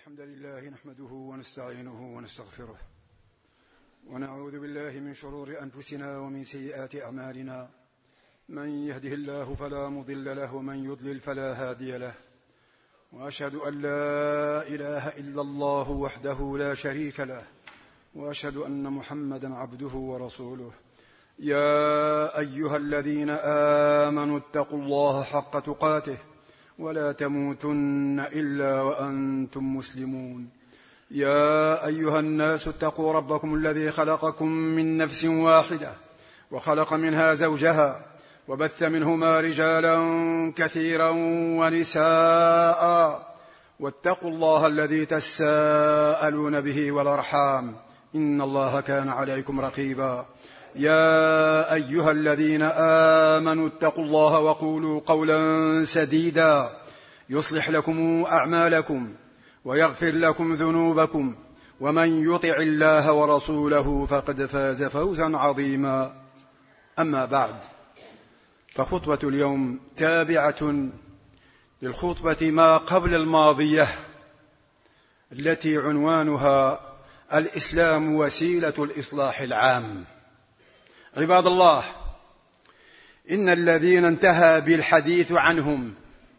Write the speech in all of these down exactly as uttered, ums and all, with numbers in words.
الحمد لله نحمده ونستعينه ونستغفره ونعوذ بالله من شرور أنفسنا ومن سيئات أعمالنا. من يهده الله فلا مضل له ومن يضلل فلا هادي له، وأشهد أن لا إله إلا الله وحده لا شريك له، وأشهد أن محمدا عبده ورسوله. يا أيها الذين آمنوا اتقوا الله حق تقاته ولا تموتن إلا وأنتم مسلمون. يا أيها الناس اتقوا ربكم الذي خلقكم من نفس واحدة وخلق منها زوجها وبث منهما رجالا كثيرا ونساء، واتقوا الله الذي تساءلون به والأرحام إن الله كان عليكم رقيبا. يا أيها الذين آمنوا اتقوا الله وقولوا قولا سديدا يصلح لكم أعمالكم ويغفر لكم ذنوبكم، ومن يطع الله ورسوله فقد فاز فوزا عظيما. أما بعد، فخطبة اليوم تابعة للخطبة ما قبل الماضية التي عنوانها الإسلام وسيلة الإصلاح العام. عباد الله، إن الذين انتهى بالحديث عنهم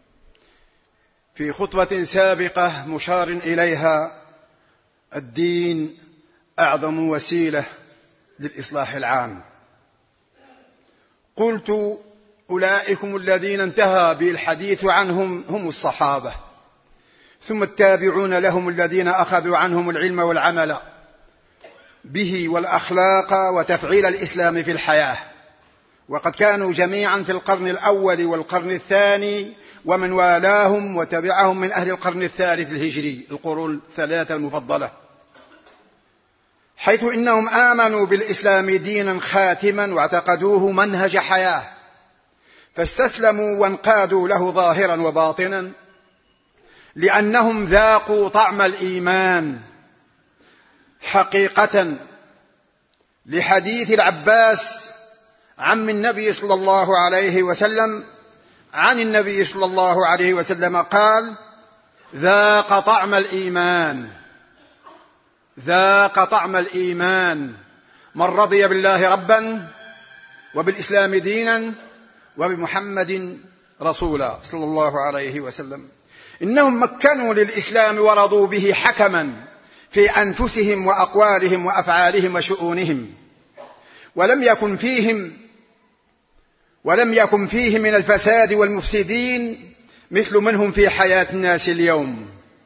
في خطبة سابقة مشار إليها الدين أعظم وسيلة للإصلاح العام. قلت أولئكم الذين انتهى بالحديث عنهم هم الصحابة، ثم التابعون لهم الذين أخذوا عنهم العلم والعمل به والأخلاق وتفعيل الإسلام في الحياة، وقد كانوا جميعا في القرن الأول والقرن الثاني ومن والاهم وتبعهم من أهل القرن الثالث الهجري، القرون الثلاثة المفضلة، حيث إنهم آمنوا بالإسلام دينا خاتما واعتقدوه منهج حياة، فاستسلموا وانقادوا له ظاهرا وباطنا، لأنهم ذاقوا طعم الإيمان حقيقة. لحديث العباس عم النبي صلى الله عليه وسلم عن النبي صلى الله عليه وسلم قال: ذاق طعم الإيمان ذاق طعم الإيمان من رضي بالله ربا وبالإسلام دينا وبمحمد رسولا صلى الله عليه وسلم. إنهم مكنوا للإسلام ورضوا به حكما في أنفسهم وأقوالهم وأفعالهم وشؤونهم، ولم يكن فيهم ولم يكن فيهم من الفساد والمفسدين مثل منهم في حياة الناس اليوم،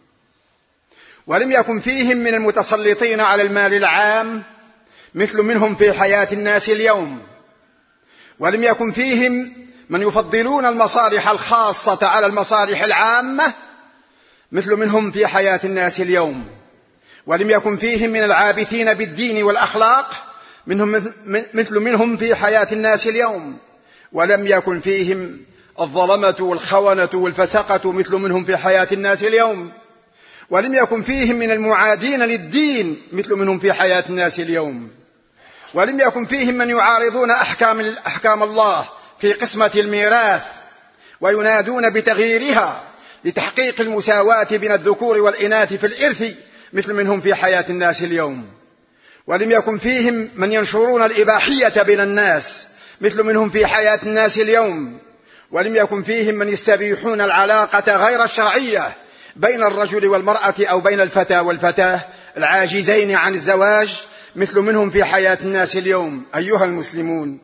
ولم يكن فيهم من المتسلطين على المال العام مثل منهم في حياة الناس اليوم، ولم يكن فيهم من يفضلون المصالح الخاصة على المصالح العامة مثل منهم في حياة الناس اليوم، ولم يكن فيهم من العابثين بالدين والأخلاق منهم مثل منهم في حياة الناس اليوم، ولم يكن فيهم الظلمة والخونة والفسقة مثل منهم في حياة الناس اليوم، ولم يكن فيهم من المعادين للدين مثل منهم في حياة الناس اليوم، ولم يكن فيهم من يعارضون أحكام, أحكام الله في قسمة الميراث وينادون بتغييرها لتحقيق المساواة بين الذكور والإناث في الإرث مثل منهم في حياة الناس اليوم، ولم يكن فيهم من ينشرون الإباحية بين الناس مثل منهم في حياة الناس اليوم، ولم يكن فيهم من يستبيحون العلاقة غير الشرعية بين الرجل والمرأة أو بين الفتى والفتاة العاجزين عن الزواج مثل منهم في حياة الناس اليوم. أيها المسلمون،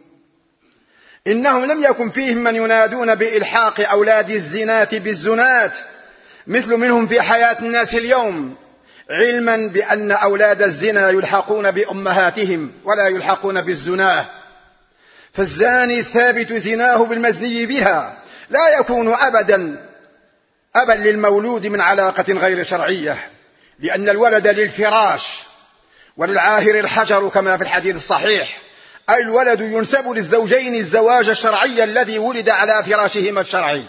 إنهم لم يكن فيهم من ينادون بإلحاق أولاد الزنات بالزنات مثل منهم في حياة الناس اليوم، علما بأن أولاد الزنا يلحقون بأمهاتهم ولا يلحقون بالزناه، فالزاني الثابت زناه بالمزني بها لا يكون أبدا أبا للمولود من علاقة غير شرعية، لأن الولد للفراش وللعاهر الحجر كما في الحديث الصحيح، أي الولد ينسب للزوجين الزواج الشرعي الذي ولد على فراشهما الشرعي.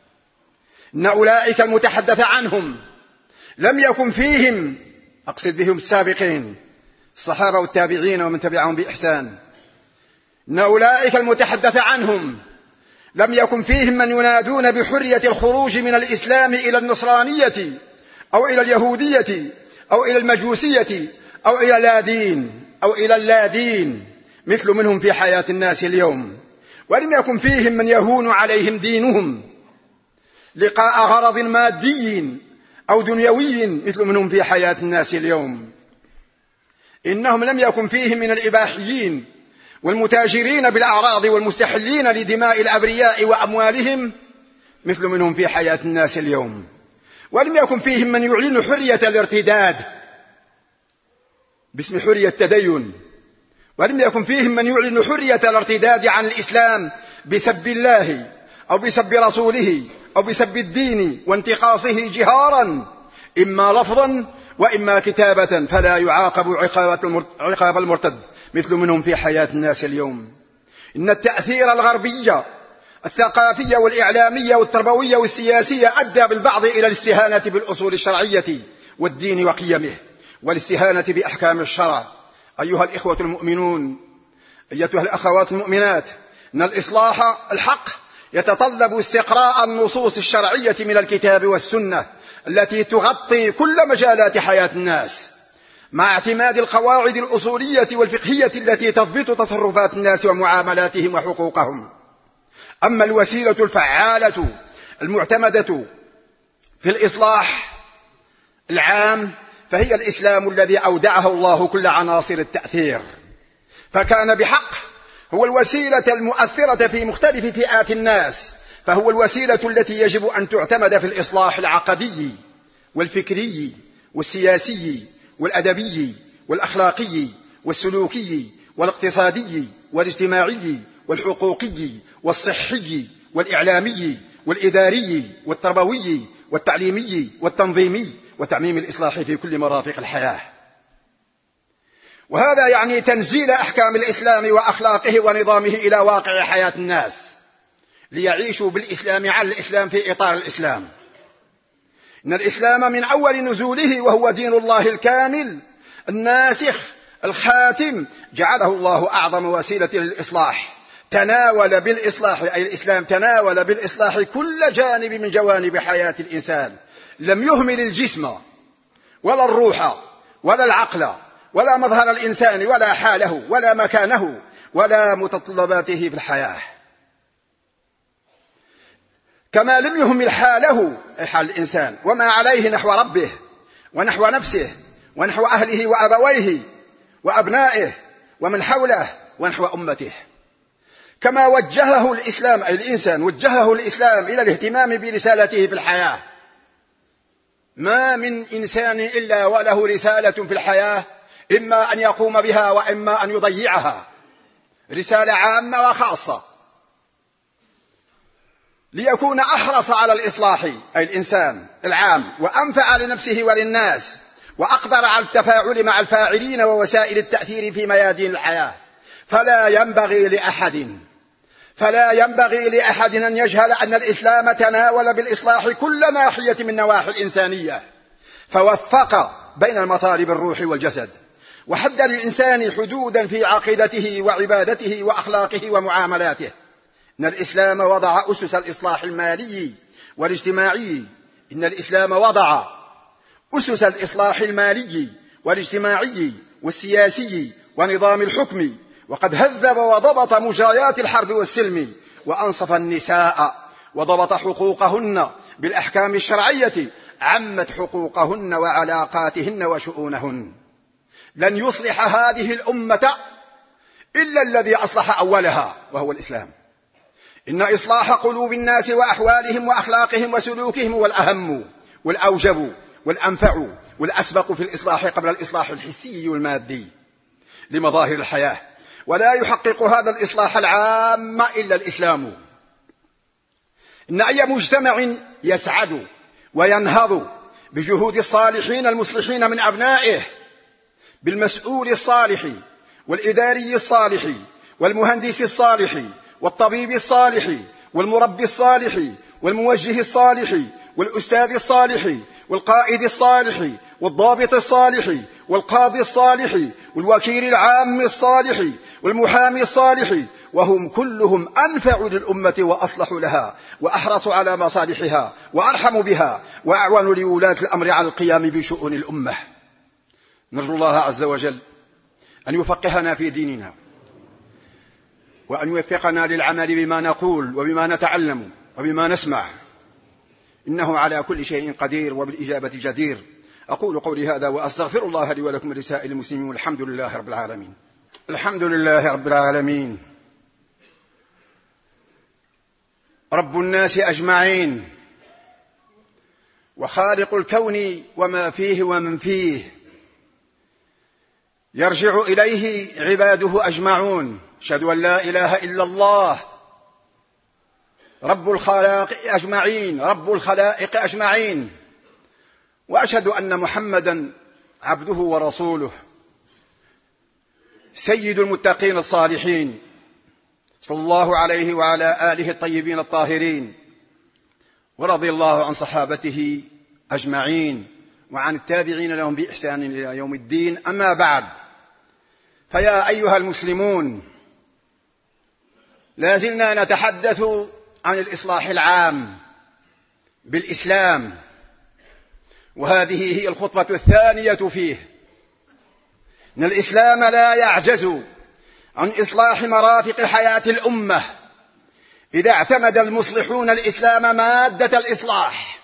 إن أولئك المتحدث عنهم لم يكن فيهم، أقصد بهم السابقين الصحابة والتابعين ومن تبعهم بإحسان، إن أولئك المتحدث عنهم لم يكن فيهم من ينادون بحرية الخروج من الإسلام إلى النصرانية أو إلى اليهودية أو إلى المجوسية أو إلى لا دين أو إلى اللادين مثل منهم في حياة الناس اليوم، ولم يكن فيهم من يهون عليهم دينهم لقاء غرض مادي أو دنيوي مثل منهم في حياة الناس اليوم. إنهم لم يكن فيهم من الإباحيين والمتاجرين بالأعراض والمستحلين لدماء الأبرياء وأموالهم مثل منهم في حياة الناس اليوم. ولم يكن فيهم من يعلن حرية الارتداد باسم حرية التدين، ولم يكن فيهم من يعلن حرية الارتداد عن الإسلام بسب الله أو بسب رسوله أو بسب الدين وانتقاصه جهارا إما لفظا وإما كتابة، فلا يعاقب عقاب المرتد مثل منهم في حياة الناس اليوم. إن التأثير الغربي الثقافية والإعلامية والتربوية والسياسية أدى بالبعض إلى الاستهانة بالأصول الشرعية والدين وقيمه والاستهانة بأحكام الشرع. أيها الإخوة المؤمنون، أيتها الأخوات المؤمنات، إن الإصلاح الحق يتطلب استقراء النصوص الشرعية من الكتاب والسنة التي تغطي كل مجالات حياة الناس، مع اعتماد القواعد الأصولية والفقهية التي تضبط تصرفات الناس ومعاملاتهم وحقوقهم. أما الوسيلة الفعالة المعتمدة في الإصلاح العام فهي الإسلام الذي أودعه الله كل عناصر التأثير، فكان بحق هو الوسيلة المؤثرة في مختلف فئات الناس، فهو الوسيلة التي يجب أن تعتمد في الإصلاح العقدي والفكري والسياسي والأدبي والأخلاقي والسلوكي والاقتصادي والاجتماعي والحقوقي والصحي والإعلامي والإداري والتربوي والتعليمي والتنظيمي وتعميم الإصلاح في كل مرافق الحياة. وهذا يعني تنزيل أحكام الإسلام وأخلاقه ونظامه إلى واقع حياة الناس ليعيشوا بالإسلام على الإسلام في إطار الإسلام. إن الإسلام من أول نزوله وهو دين الله الكامل الناسخ الخاتم جعله الله أعظم وسيلة للإصلاح، تناول بالإصلاح أي الإسلام تناول بالإصلاح كل جانب من جوانب حياة الإنسان، لم يهمل الجسم ولا الروح ولا العقل ولا مظهر الإنسان ولا حاله ولا مكانه ولا متطلباته في الحياة، كما لم يهمل حاله أي حال الإنسان وما عليه نحو ربه ونحو نفسه ونحو أهله وأبويه وأبنائه ومن حوله ونحو أمته. كما وجهه الإسلام أي الإنسان وجهه الإسلام إلى الاهتمام برسالته في الحياة. ما من إنسان إلا وله رسالة في الحياة، إما أن يقوم بها وإما أن يضيعها، رسالة عامة وخاصة، ليكون أحرص على الإصلاح أي الإنسان العام وأنفع لنفسه وللناس وأقدر على التفاعل مع الفاعلين ووسائل التأثير في ميادين الحياة. فلا ينبغي لأحد فلا ينبغي لأحد أن يجهل أن الإسلام تناول بالإصلاح كل ناحية من نواحي الإنسانية، فوفق بين المطالب الروح والجسد، وحد للإنسان حدودا في عقيدته وعبادته وأخلاقه ومعاملاته. إن الإسلام وضع أسس الإصلاح المالي والاجتماعي إن الإسلام وضع أسس الإصلاح المالي والاجتماعي والسياسي ونظام الحكم، وقد هذب وضبط مجريات الحرب والسلم، وأنصف النساء وضبط حقوقهن بالأحكام الشرعية، عمت حقوقهن وعلاقاتهن وشؤونهن. لن يصلح هذه الأمة إلا الذي أصلح أولها وهو الإسلام. إن إصلاح قلوب الناس وأحوالهم وأخلاقهم وسلوكهم هو الأهم والأوجب والأنفع والأسبق في الإصلاح قبل الإصلاح الحسي والمادي لمظاهر الحياة، ولا يحقق هذا الإصلاح العام إلا الإسلام. إن أي مجتمع يسعد وينهض بجهود الصالحين المصلحين من أبنائه، بالمسؤول الصالح والإداري الصالح والمهندس الصالح والطبيب الصالح والمربي الصالح والموجه الصالح والأستاذ الصالح والقائد الصالح والضابط الصالح والقاضي الصالح والوكيل العام الصالح والمحامي الصالح، وهم كلهم أنفع للأمة وأصلح لها وأحرص على مصالحها وأرحم بها وأعون لولاة الأمر على القيام بشؤون الأمة. نرجو الله عز وجل أن يفقهنا في ديننا وأن يوفقنا للعمل بما نقول وبما نتعلم وبما نسمع، إنه على كل شيء قدير وبالإجابة جدير. أقول قولي هذا وأستغفر الله لي ولكم ولسائر المسلمين، والحمد لله رب العالمين. الحمد لله رب العالمين رب الناس أجمعين، وخالق الكون وما فيه ومن فيه، يرجع إليه عباده أجمعون. أشهد أن لا إله إلا الله رب الخلائق أجمعين رب الخلائق أجمعين، وأشهد أن محمدا عبده ورسوله سيد المتقين الصالحين، صلى الله عليه وعلى آله الطيبين الطاهرين، ورضي الله عن صحابته أجمعين وعن التابعين لهم بإحسان إلى يوم الدين. أما بعد، فيا أيها المسلمون، لازلنا نتحدث عن الإصلاح العام بالإسلام، وهذه هي الخطبة الثانية فيه. إن الإسلام لا يعجز عن إصلاح مرافق حياة الأمة إذا اعتمد المصلحون الإسلام مادة الإصلاح،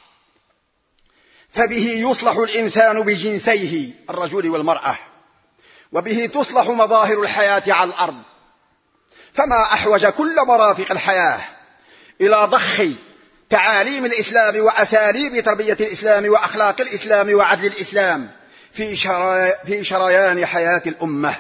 فبه يصلح الإنسان بجنسيه الرجل والمرأة، وبه تصلح مظاهر الحياة على الأرض. فما أحوج كل مرافق الحياة إلى ضخ تعاليم الإسلام وأساليب تربية الإسلام وأخلاق الإسلام وعدل الإسلام في شري... في شريان حياة الأمة،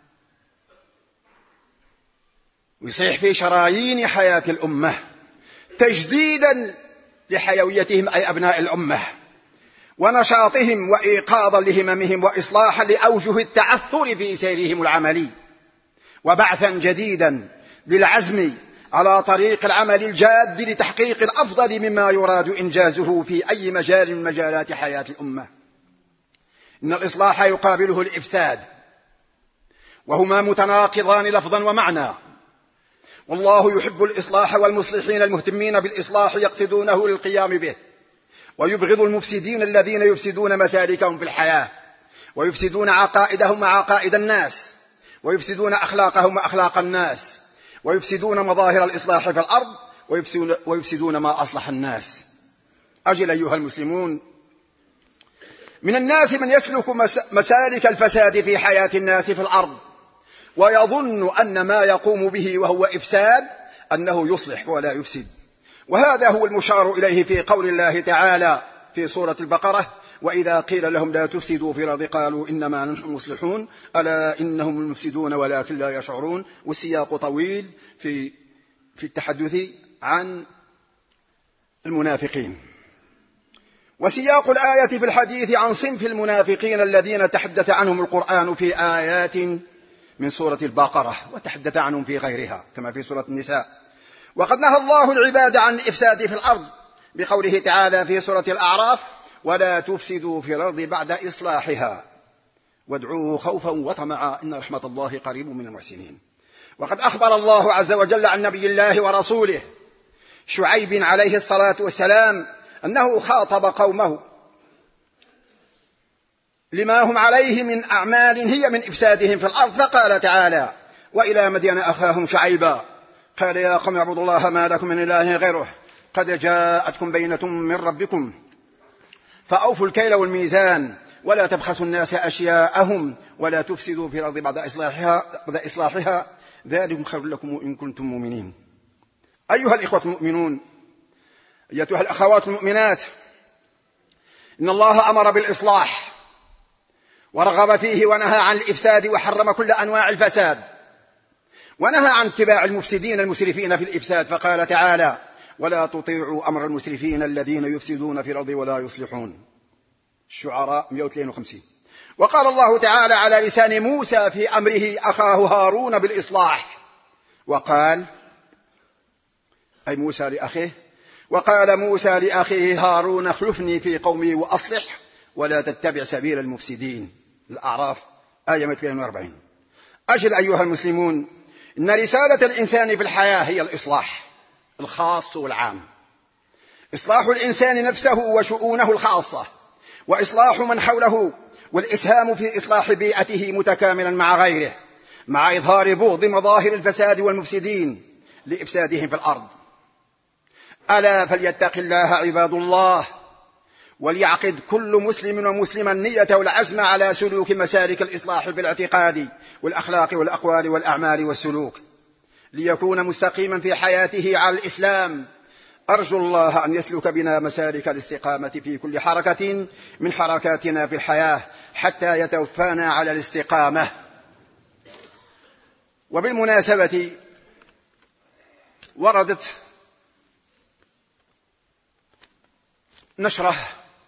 ويصيح في شرايين حياة الأمة تجديدا لحيويتهم أي أبناء الأمة، ونشاطهم وإيقاظا لهممهم، وإصلاحا لأوجه التعثر في سيرهم العملي، وبعثا جديدا للعزم على طريق العمل الجاد لتحقيق الأفضل مما يراد إنجازه في أي مجال من مجالات حياة الأمة. إن الإصلاح يقابله الإفساد، وهما متناقضان لفظا ومعنى، والله يحب الإصلاح، والمصلحين المهتمين بالإصلاح يقصدونه للقيام به، ويبغض المفسدين الذين يفسدون مسالكهم في الحياة، ويفسدون عقائدهم وعقائد الناس، ويفسدون أخلاقهم وأخلاق الناس، ويفسدون مظاهر الإصلاح في الأرض، ويفسدون, ويفسدون ما أصلح الناس. أجل أيها المسلمون، من الناس من يسلك مسالك الفساد في حياة الناس في الأرض، ويظن أن ما يقوم به وهو إفساد أنه يصلح ولا يفسد، وهذا هو المشار إليه في قول الله تعالى في سورة البقرة: وإذا قيل لهم لا تفسدوا في الأرض قالوا إنما نحن مصلحون ألا إنهم المفسدون ولكن لا يشعرون. والسياق طويل في في التحدث عن المنافقين، وسياق الآية في الحديث عن صنف المنافقين الذين تحدث عنهم القرآن في آيات من سورة البقرة، وتحدث عنهم في غيرها كما في سورة النساء. وقد نهى الله العباد عن الإفساد في الأرض بقوله تعالى في سورة الأعراف: ولا تفسدوا في الأرض بعد إصلاحها وادعوه خوفا وطمعا إن رحمة الله قريب من المحسنين. وقد أخبر الله عز وجل عن نبي الله ورسوله شعيب عليه الصلاة والسلام أنه خاطب قومه لما هم عليه من أعمال هي من إفسادهم في الأرض، فقال تعالى: وإلى مدين أخاهم شعيبا قال يا قوم اعبدوا الله ما لكم من إله غيره قد جاءتكم بينة من ربكم فأوفوا الكيل والميزان ولا تبخسوا الناس أشياءهم ولا تفسدوا في الأرض بعد إصلاحها, بعد إصلاحها ذلكم خير لكم إن كنتم مؤمنين. أيها الإخوة المؤمنون، أيتها الأخوات المؤمنات، إن الله أمر بالإصلاح ورغب فيه ونهى عن الإفساد وحرم كل أنواع الفساد، ونهى عن اتباع المفسدين المسرفين في الإفساد، فقال تعالى: ولا تطيعوا أمر المسرفين الذين يفسدون في الأرض ولا يصلحون. الشعراء مئة واثنين وخمسين. وقال الله تعالى على لسان موسى في أمره أخاه هارون بالإصلاح، وقال أي موسى لأخيه وقال موسى لأخيه هارون اخلفني في قومي وأصلح ولا تتبع سبيل المفسدين. الأعراف آية مئة واثنين وأربعين. أجل أيها المسلمون، إن رسالة الإنسان في الحياة هي الإصلاح الخاص والعام، إصلاح الإنسان نفسه وشؤونه الخاصة، وإصلاح من حوله، والإسهام في إصلاح بيئته متكاملا مع غيره، مع إظهار بغض مظاهر الفساد والمفسدين لإفسادهم في الأرض. ألا فليتق الله عباد الله، وليعقد كل مسلم ومسلما نية والعزم على سلوك مسالك الإصلاح في الاعتقاد والأخلاق والأقوال والأعمال والسلوك، ليكون مستقيما في حياته على الإسلام. أرجو الله أن يسلك بنا مسالك الاستقامة في كل حركة من حركاتنا في الحياة حتى يتوفانا على الاستقامة. وبالمناسبة وردت نشرة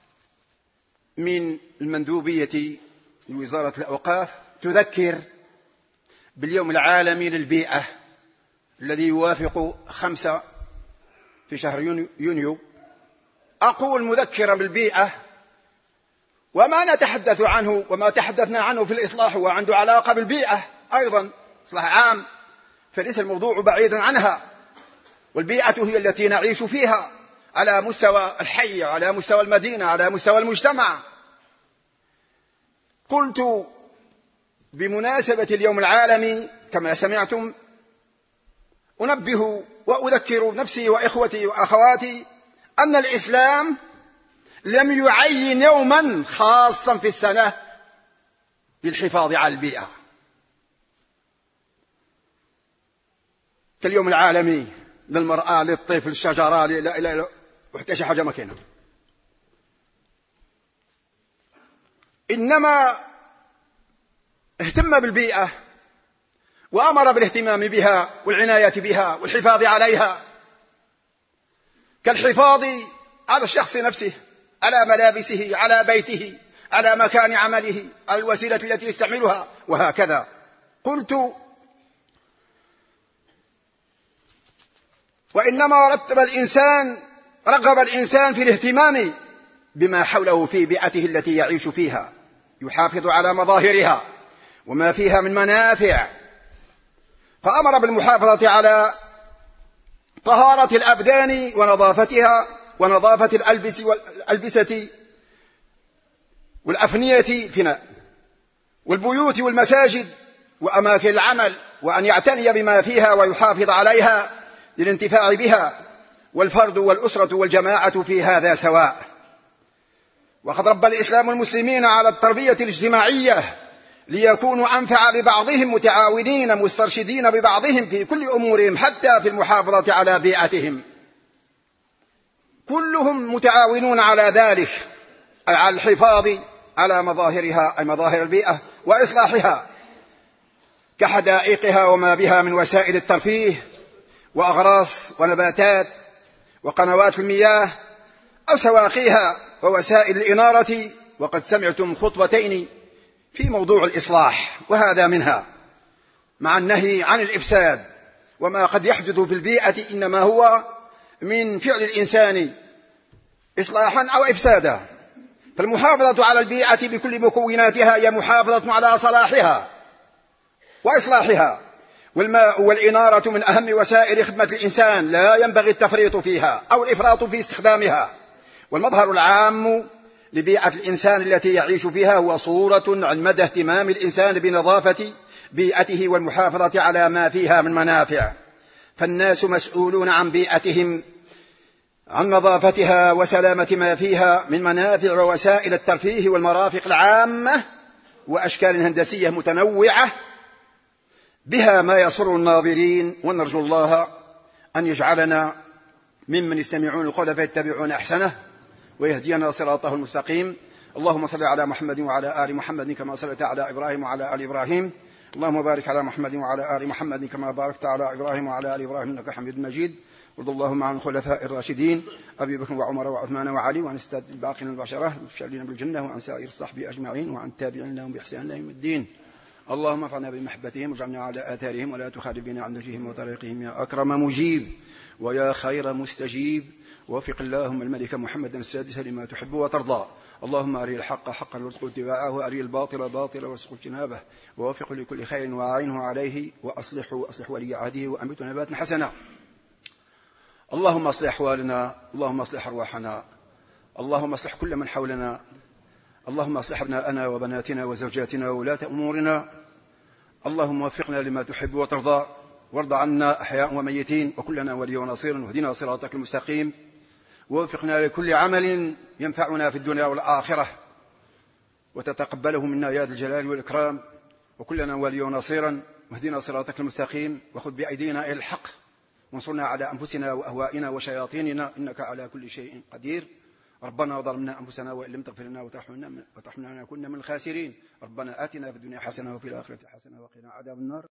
من المندوبية لوزارة الأوقاف تذكر باليوم العالمي للبيئة الذي يوافق خمسة في شهر يونيو. أقول مذكرة بالبيئة، وما نتحدث عنه وما تحدثنا عنه في الإصلاح هو عنده علاقة بالبيئة أيضا، إصلاح عام، فليس الموضوع بعيدا عنها. والبيئة هي التي نعيش فيها على مستوى الحي، على مستوى المدينة، على مستوى المجتمع. قلت بمناسبة اليوم العالمي كما سمعتم أنبه وأذكر نفسي وإخوتي وأخواتي أن الإسلام لم يعين يوما خاصا في السنة للحفاظ على البيئة كاليوم العالمي للمرأة، للطفل، للشجرة، لا لا لا وحتى شي حاجة ما كاينة. إنما اهتم بالبيئة وأمر بالاهتمام بها والعناية بها والحفاظ عليها، كالحفاظ على الشخص نفسه، على ملابسه، على بيته، على مكان عمله، على الوسيلة التي يستعملها، وهكذا. قلت وإنما رتب الإنسان رغب الإنسان في الاهتمام بما حوله في بيئته التي يعيش فيها، يحافظ على مظاهرها وما فيها من منافع، فأمر بالمحافظة على طهارة الأبدان ونظافتها ونظافة الألبس والألبسة والأفنية فينا والبيوت والمساجد وأماكن العمل، وأن يعتني بما فيها ويحافظ عليها للانتفاع بها، والفرد والأسرة والجماعة في هذا سواء. وقد ربى الإسلام المسلمين على التربية الاجتماعية ليكونوا أنفع لبعضهم، متعاونين مسترشدين ببعضهم في كل أمورهم، حتى في المحافظة على بيئتهم. كلهم متعاونون على ذلك، أي على الحفاظ على مظاهرها، أي مظاهر البيئة، وإصلاحها كحدائقها وما بها من وسائل الترفيه وأغراس ونباتات وقنوات المياه، أو سواقيها ووسائل الإنارة. وقد سمعتم خطبتين في موضوع الإصلاح، وهذا منها، مع النهي عن الإفساد. وما قد يحدث في البيئة إنما هو من فعل الإنسان إصلاحا أو إفسادا، فالمحافظة على البيئة بكل مكوناتها هي محافظة على صلاحها وإصلاحها. والماء والإنارة من أهم وسائل خدمة الإنسان، لا ينبغي التفريط فيها أو الإفراط في استخدامها. والمظهر العام لبيئة الإنسان التي يعيش فيها هو صورة عن مدى اهتمام الإنسان بنظافة بيئته والمحافظة على ما فيها من منافع. فالناس مسؤولون عن بيئتهم، عن نظافتها وسلامة ما فيها من منافع ووسائل الترفيه والمرافق العامة وأشكال هندسية متنوعة بها ما يسر الناظرين. ونرجو الله أن يجعلنا ممن يستمعون القول فيتبعون أحسنه ويهدينا صراطه المستقيم. اللهم صل على محمد وعلى آل محمد كما صليت على إبراهيم وعلى آل إبراهيم. اللهم بارك على محمد وعلى آل محمد كما باركت على إبراهيم وعلى آل إبراهيم إنك حميد مجيد. وارض اللهم عن الخلفاء الراشدين أبي بكر وعمر وعثمان وعلي، وعن السادة الباقين البشرة المبشرين بالجنة، وعن سائر الصحابة أجمعين، وعن التابعين لهم بإحسان إلى يوم الدين. اللهم ارفعنا بمحبتهم واجعلنا على آثارهم ولا تخالف بنا عن نهجهم وطريقهم يا أكرم مجيب ويا خير مستجيب. وفق اللهم الملك محمد السادس لما تحب وترضى. اللهم أري الحق حقا وارزق اتباعه، وأري الباطل باطلا وارزق اجتنابه، ووفق لكل خير وأعينه عليه، وأصلح وأصلح ولي عهده وأنبت نباتا حسنا. اللهم اصلح أحوالنا، اللهم اصلح أرواحنا، اللهم اصلح كل من حولنا، اللهم اصلح أبناءنا وبناتنا وزوجاتنا وولاة أمورنا، اللهم وفقنا لما تحب وترضى، وارض عنا أحياء وميتين، وكلنا ولي ونصير، واهدنا صراطك المستقيم، ووفقنا لكل عمل ينفعنا في الدنيا والآخرة، وتتقبله منا يا ذا الجلال والإكرام، وكلنا ولي ونصيرا، واهدنا صراطك المستقيم، وخذ بأيدينا إلى الحق، وانصرنا على أنفسنا وأهوائنا وشياطيننا، إنك على كل شيء قدير. ربنا ظلمنا أنفسنا وإن لم تغفر لنا وترحمنا لنكن من الخاسرين. ربنا آتنا في الدنيا حسنة وفي الآخرة حسنة وقنا عذاب النار.